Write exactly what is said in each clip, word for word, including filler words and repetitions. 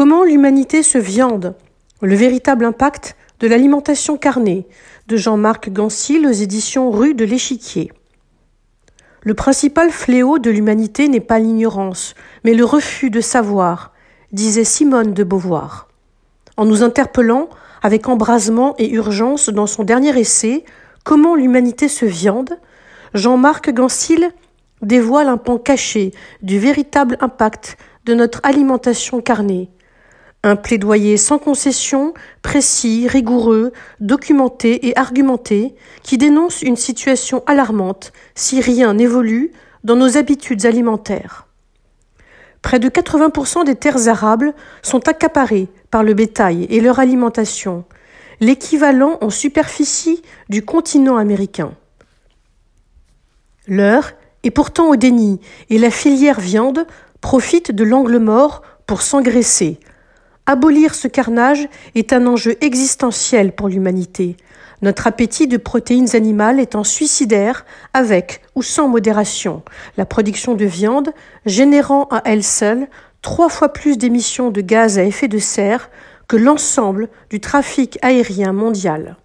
Comment l'humanité se viande? Le véritable impact de l'alimentation carnée, de Jean-Marc Gansil aux éditions Rue de l'Échiquier. Le principal fléau de l'humanité n'est pas l'ignorance, mais le refus de savoir, disait Simone de Beauvoir. En nous interpellant avec embrasement et urgence dans son dernier essai « Comment l'humanité se viande ?», Jean-Marc Gansil dévoile un pan caché du véritable impact de notre alimentation carnée. Un plaidoyer sans concession, précis, rigoureux, documenté et argumenté, qui dénonce une situation alarmante si rien n'évolue dans nos habitudes alimentaires. Près de quatre-vingts pour cent des terres arables sont accaparées par le bétail et leur alimentation, l'équivalent en superficie du continent américain. L'heure est pourtant au déni et la filière viande profite de l'angle mort pour s'engraisser. Abolir ce carnage est un enjeu existentiel pour l'humanité, notre appétit de protéines animales étant suicidaire avec ou sans modération, la production de viande générant à elle seule trois fois plus d'émissions de gaz à effet de serre que l'ensemble du trafic aérien mondial.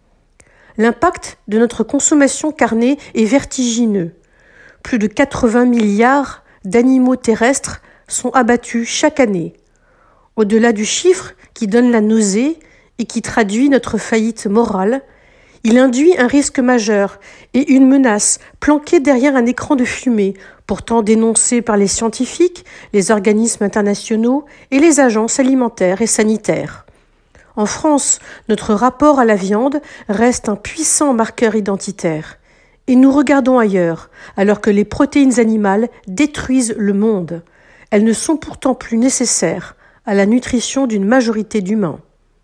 L'impact de notre consommation carnée est vertigineux. Plus de quatre-vingts milliards d'animaux terrestres sont abattus chaque année. Au-delà du chiffre qui donne la nausée et qui traduit notre faillite morale, il induit un risque majeur et une menace planquée derrière un écran de fumée, pourtant dénoncé par les scientifiques, les organismes internationaux et les agences alimentaires et sanitaires. En France, notre rapport à la viande reste un puissant marqueur identitaire. Et nous regardons ailleurs, alors que les protéines animales détruisent le monde. Elles ne sont pourtant plus nécessaires à la nutrition d'une majorité d'humains.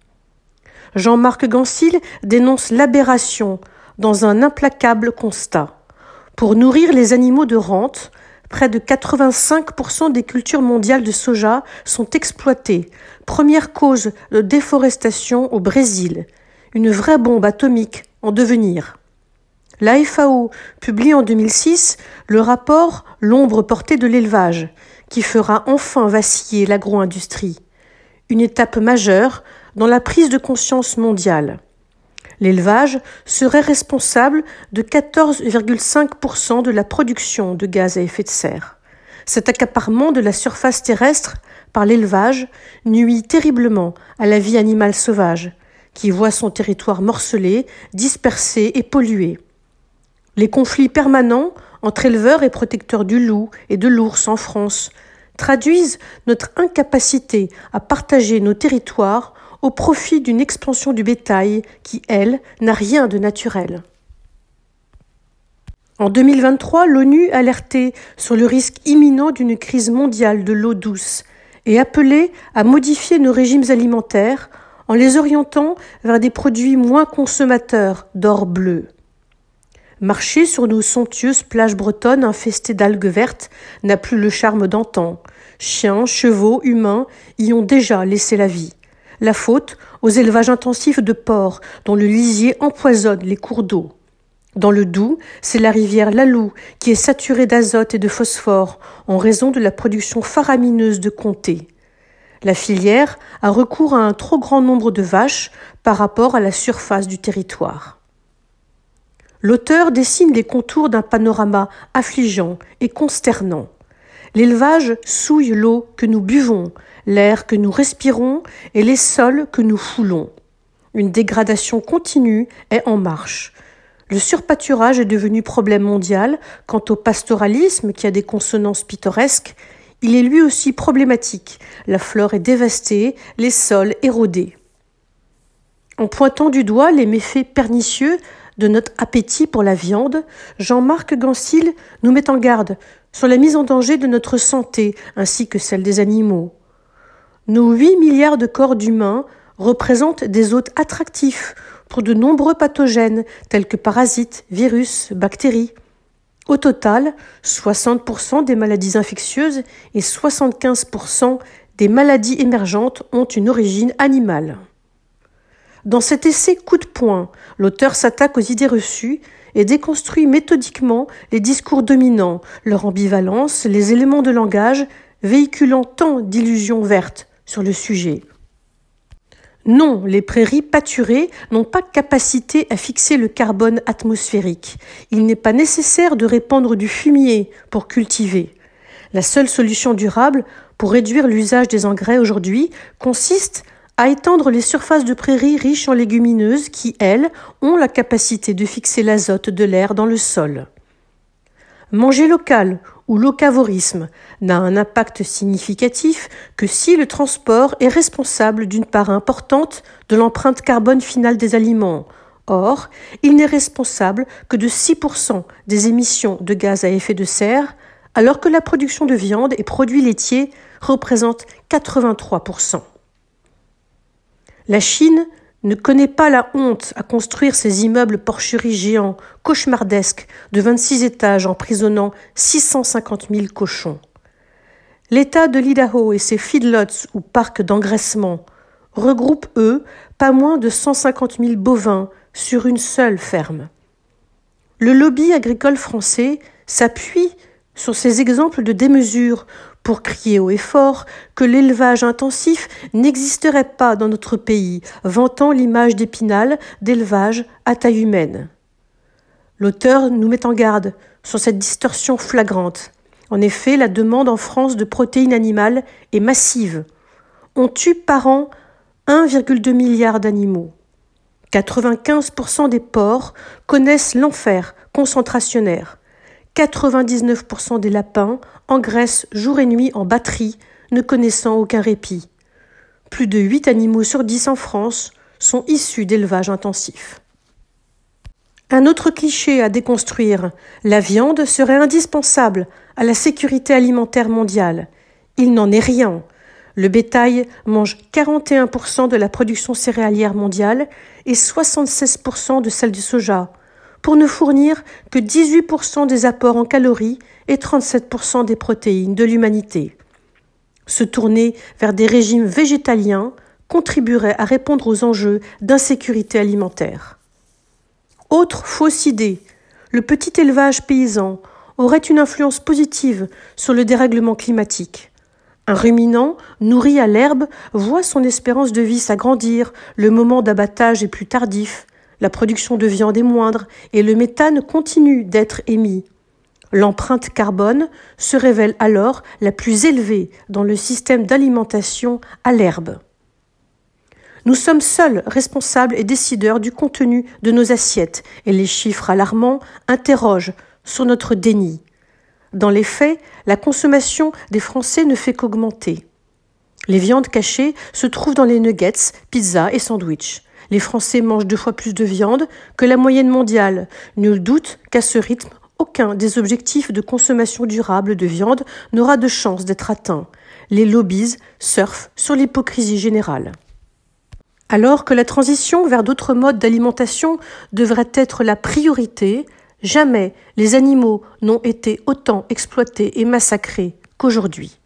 Jean-Marc Gansil dénonce l'aberration dans un implacable constat. Pour nourrir les animaux de rente, près de quatre-vingt-cinq pour cent des cultures mondiales de soja sont exploitées, première cause de déforestation au Brésil, une vraie bombe atomique en devenir. La F A O publie en deux mille six le rapport « L'ombre portée de l'élevage » qui fera enfin vaciller l'agro-industrie, une étape majeure dans la prise de conscience mondiale. L'élevage serait responsable de quatorze virgule cinq pour cent de la production de gaz à effet de serre. Cet accaparement de la surface terrestre par l'élevage nuit terriblement à la vie animale sauvage, qui voit son territoire morcelé, dispersé et pollué. Les conflits permanents entre éleveurs et protecteurs du loup et de l'ours en France traduisent notre incapacité à partager nos territoires au profit d'une expansion du bétail qui, elle, n'a rien de naturel. En deux mille vingt-trois, l'ONU alertait sur le risque imminent d'une crise mondiale de l'eau douce et appelait à modifier nos régimes alimentaires en les orientant vers des produits moins consommateurs d'or bleu. Marcher sur nos somptueuses plages bretonnes infestées d'algues vertes n'a plus le charme d'antan. Chiens, chevaux, humains y ont déjà laissé la vie. La faute aux élevages intensifs de porcs dont le lisier empoisonne les cours d'eau. Dans le Doubs, c'est la rivière Lalou qui est saturée d'azote et de phosphore en raison de la production faramineuse de comté. La filière a recours à un trop grand nombre de vaches par rapport à la surface du territoire. L'auteur dessine les contours d'un panorama affligeant et consternant. L'élevage souille l'eau que nous buvons, l'air que nous respirons et les sols que nous foulons. Une dégradation continue est en marche. Le surpâturage est devenu problème mondial. Quant au pastoralisme, qui a des consonances pittoresques, il est lui aussi problématique. La flore est dévastée, les sols érodés. En pointant du doigt les méfaits pernicieux de notre appétit pour la viande, Jean-Marc Gansil nous met en garde sur la mise en danger de notre santé ainsi que celle des animaux. Nos huit milliards de corps d'humains représentent des hôtes attractifs pour de nombreux pathogènes tels que parasites, virus, bactéries. Au total, soixante pour cent des maladies infectieuses et soixante-quinze pour cent des maladies émergentes ont une origine animale. Dans cet essai coup de poing, l'auteur s'attaque aux idées reçues et déconstruit méthodiquement les discours dominants, leur ambivalence, les éléments de langage, véhiculant tant d'illusions vertes sur le sujet. Non, les prairies pâturées n'ont pas capacité à fixer le carbone atmosphérique. Il n'est pas nécessaire de répandre du fumier pour cultiver. La seule solution durable pour réduire l'usage des engrais aujourd'hui consiste à étendre les surfaces de prairies riches en légumineuses qui, elles, ont la capacité de fixer l'azote de l'air dans le sol. Manger local ou locavorisme n'a un impact significatif que si le transport est responsable d'une part importante de l'empreinte carbone finale des aliments. Or, il n'est responsable que de six pour cent des émissions de gaz à effet de serre, alors que la production de viande et produits laitiers représente quatre-vingt-trois pour cent. La Chine ne connaît pas la honte à construire ces immeubles porcheries géants, cauchemardesques, de vingt-six étages emprisonnant six cent cinquante mille cochons. L'État de l'Idaho et ses feedlots ou parcs d'engraissement regroupent, eux, pas moins de cent cinquante mille bovins sur une seule ferme. Le lobby agricole français s'appuie sur ces exemples de démesure pour crier haut et fort que l'élevage intensif n'existerait pas dans notre pays, vantant l'image d'Épinal d'élevage à taille humaine. L'auteur nous met en garde sur cette distorsion flagrante. En effet, la demande en France de protéines animales est massive. On tue par an un virgule deux milliard d'animaux. quatre-vingt-quinze pour cent des porcs connaissent l'enfer concentrationnaire. quatre-vingt-dix-neuf pour cent des lapins engraissent jour et nuit en batterie, ne connaissant aucun répit. Plus de huit animaux sur dix en France sont issus d'élevage intensif. Un autre cliché à déconstruire, la viande serait indispensable à la sécurité alimentaire mondiale. Il n'en est rien. Le bétail mange quarante et un pour cent de la production céréalière mondiale et soixante-seize pour cent de celle du soja, pour ne fournir que dix-huit pour cent des apports en calories et trente-sept pour cent des protéines de l'humanité. Se tourner vers des régimes végétaliens contribuerait à répondre aux enjeux d'insécurité alimentaire. Autre fausse idée, le petit élevage paysan aurait une influence positive sur le dérèglement climatique. Un ruminant nourri à l'herbe voit son espérance de vie s'agrandir, le moment d'abattage est plus tardif, la production de viande est moindre et le méthane continue d'être émis. L'empreinte carbone se révèle alors la plus élevée dans le système d'alimentation à l'herbe. Nous sommes seuls responsables et décideurs du contenu de nos assiettes et les chiffres alarmants interrogent sur notre déni. Dans les faits, la consommation des Français ne fait qu'augmenter. Les viandes cachées se trouvent dans les nuggets, pizzas et sandwichs. Les Français mangent deux fois plus de viande que la moyenne mondiale. Nul doute qu'à ce rythme, aucun des objectifs de consommation durable de viande n'aura de chance d'être atteint. Les lobbies surfent sur l'hypocrisie générale. Alors que la transition vers d'autres modes d'alimentation devrait être la priorité, jamais les animaux n'ont été autant exploités et massacrés qu'aujourd'hui.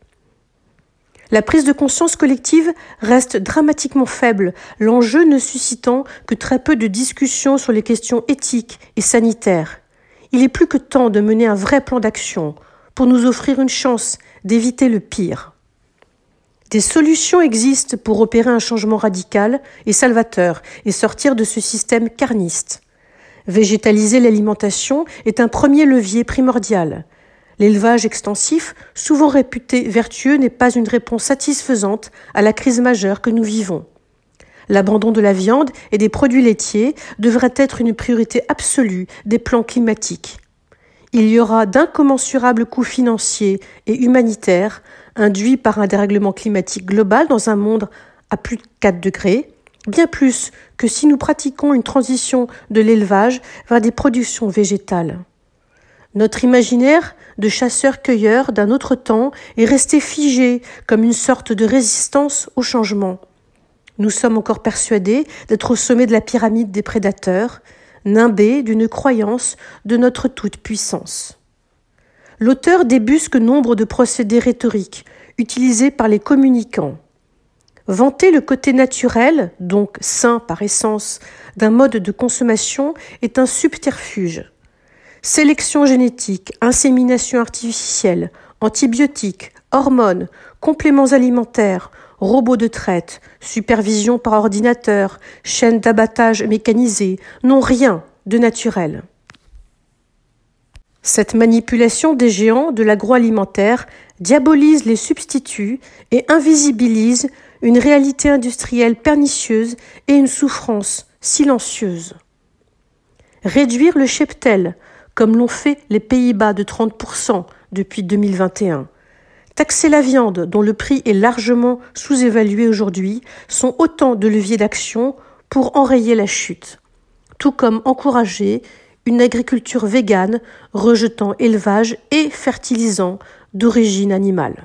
La prise de conscience collective reste dramatiquement faible, l'enjeu ne suscitant que très peu de discussions sur les questions éthiques et sanitaires. Il est plus que temps de mener un vrai plan d'action pour nous offrir une chance d'éviter le pire. Des solutions existent pour opérer un changement radical et salvateur et sortir de ce système carniste. Végétaliser l'alimentation est un premier levier primordial. L'élevage extensif, souvent réputé vertueux, n'est pas une réponse satisfaisante à la crise majeure que nous vivons. L'abandon de la viande et des produits laitiers devrait être une priorité absolue des plans climatiques. Il y aura d'incommensurables coûts financiers et humanitaires induits par un dérèglement climatique global dans un monde à plus de quatre degrés, bien plus que si nous pratiquons une transition de l'élevage vers des productions végétales. Notre imaginaire de chasseurs-cueilleurs d'un autre temps est resté figé comme une sorte de résistance au changement. Nous sommes encore persuadés d'être au sommet de la pyramide des prédateurs, nimbés d'une croyance de notre toute-puissance. L'auteur débusque nombre de procédés rhétoriques utilisés par les communicants. Vanter le côté naturel, donc sain par essence, d'un mode de consommation est un subterfuge. Sélection génétique, insémination artificielle, antibiotiques, hormones, compléments alimentaires, robots de traite, supervision par ordinateur, chaînes d'abattage mécanisées n'ont rien de naturel. Cette manipulation des géants de l'agroalimentaire diabolise les substituts et invisibilise une réalité industrielle pernicieuse et une souffrance silencieuse. Réduire le cheptel, comme l'ont fait les Pays-Bas de trente pour cent depuis deux mille vingt et un, taxer la viande, dont le prix est largement sous-évalué aujourd'hui, sont autant de leviers d'action pour enrayer la chute, tout comme encourager une agriculture végane rejetant élevage et fertilisants d'origine animale.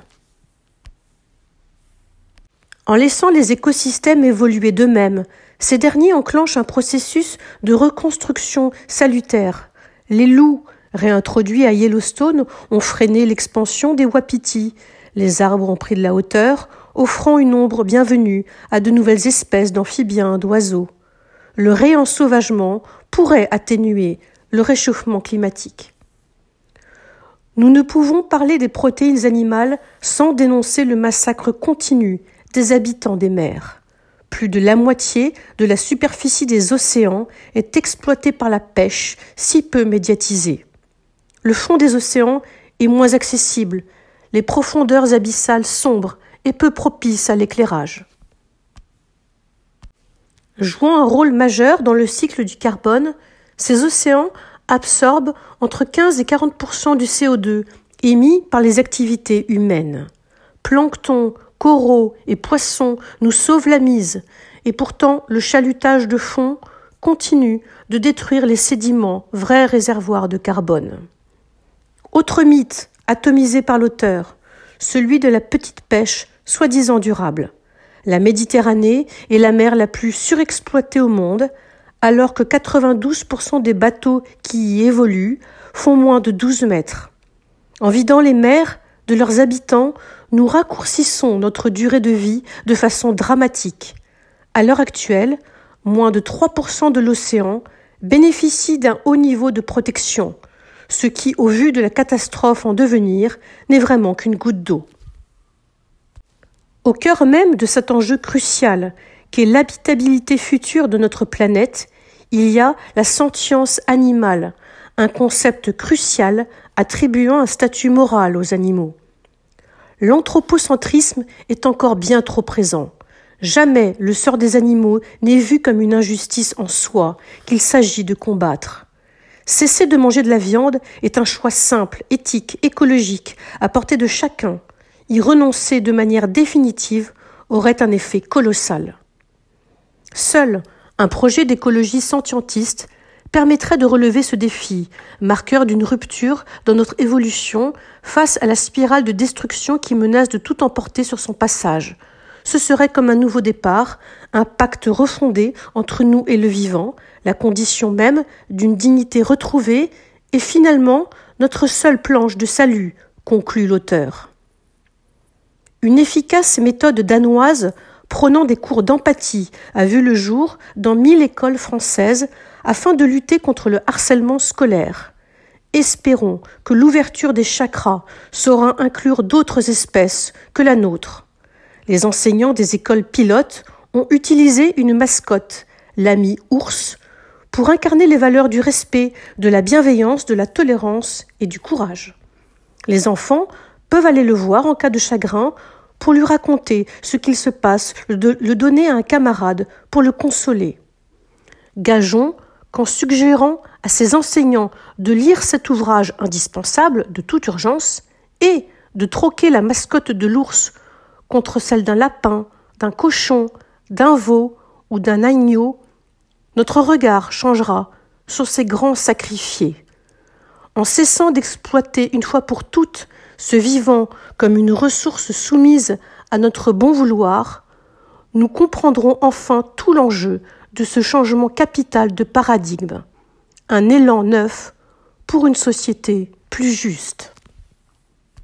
En laissant les écosystèmes évoluer d'eux-mêmes, ces derniers enclenchent un processus de reconstruction salutaire. Les loups, réintroduits à Yellowstone, ont freiné l'expansion des wapitis. Les arbres ont pris de la hauteur, offrant une ombre bienvenue à de nouvelles espèces d'amphibiens, d'oiseaux. Le réensauvagement pourrait atténuer le réchauffement climatique. Nous ne pouvons parler des protéines animales sans dénoncer le massacre continu des habitants des mers. Plus de la moitié de la superficie des océans est exploitée par la pêche, si peu médiatisée. Le fond des océans est moins accessible, les profondeurs abyssales sombres et peu propices à l'éclairage. Jouant un rôle majeur dans le cycle du carbone, ces océans absorbent entre quinze et quarante pour cent du C O deux émis par les activités humaines. Plancton, coraux et poissons nous sauvent la mise, et pourtant le chalutage de fond continue de détruire les sédiments, vrais réservoirs de carbone. Autre mythe atomisé par l'auteur, celui de la petite pêche soi-disant durable. La Méditerranée est la mer la plus surexploitée au monde, alors que quatre-vingt-douze pour cent des bateaux qui y évoluent font moins de douze mètres. En vidant les mers de leurs habitants, nous raccourcissons notre durée de vie de façon dramatique. À l'heure actuelle, moins de trois pour cent de l'océan bénéficie d'un haut niveau de protection, ce qui, au vu de la catastrophe en devenir, n'est vraiment qu'une goutte d'eau. Au cœur même de cet enjeu crucial, qu'est l'habitabilité future de notre planète, il y a la sentience animale, un concept crucial attribuant un statut moral aux animaux. L'anthropocentrisme est encore bien trop présent. Jamais le sort des animaux n'est vu comme une injustice en soi qu'il s'agit de combattre. Cesser de manger de la viande est un choix simple, éthique, écologique, à portée de chacun. Y renoncer de manière définitive aurait un effet colossal. Seul un projet d'écologie sentientiste permettrait de relever ce défi, marqueur d'une rupture dans notre évolution face à la spirale de destruction qui menace de tout emporter sur son passage. Ce serait comme un nouveau départ, un pacte refondé entre nous et le vivant, la condition même d'une dignité retrouvée et finalement notre seule planche de salut, conclut l'auteur. Une efficace méthode danoise prônant des cours d'empathie a vu le jour dans mille écoles françaises afin de lutter contre le harcèlement scolaire. Espérons que l'ouverture des chakras saura inclure d'autres espèces que la nôtre. Les enseignants des écoles pilotes ont utilisé une mascotte, l'ami ours, pour incarner les valeurs du respect, de la bienveillance, de la tolérance et du courage. Les enfants peuvent aller le voir en cas de chagrin pour lui raconter ce qu'il se passe, le, le donner à un camarade pour le consoler. Gageons qu'en suggérant à ses enseignants de lire cet ouvrage indispensable de toute urgence et de troquer la mascotte de l'ours contre celle d'un lapin, d'un cochon, d'un veau ou d'un agneau, notre regard changera sur ces grands sacrifiés. En cessant d'exploiter une fois pour toutes ce vivant comme une ressource soumise à notre bon vouloir, nous comprendrons enfin tout l'enjeu de ce changement capital de paradigme, un élan neuf pour une société plus juste.